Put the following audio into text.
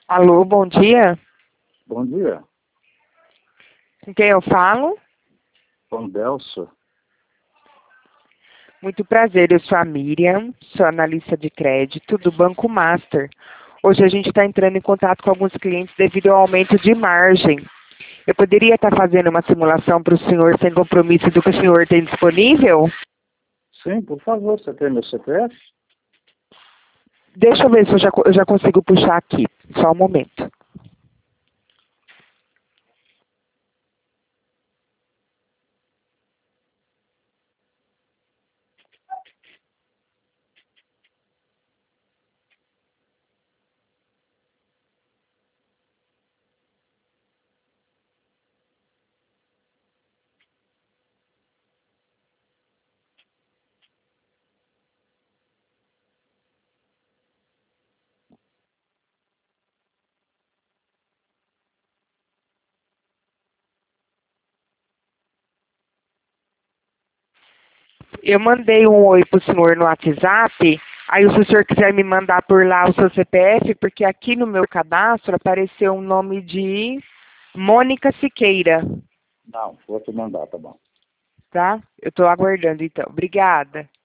Alô, bom dia. Bom dia, Com quem eu falo? com Delcio. Muito prazer, eu sou a Miriam, sou analista de crédito do Banco Master. Hoje a gente está entrando em contato com alguns clientes devido ao aumento de margem. Eu poderia estar fazendo uma simulação para o senhor sem compromisso do que o senhor tem disponível? Sim, por favor, você tem meu CPF? Deixa eu ver se eu já consigo puxar aqui. Só um momento. Eu mandei um oi para o senhor no WhatsApp. Aí, se o senhor quiser me mandar por lá o seu CPF, porque aqui no meu cadastro apareceu um nome de Mônica Siqueira, Não, vou te mandar, tá bom. tá? Eu estou aguardando, então. Obrigada.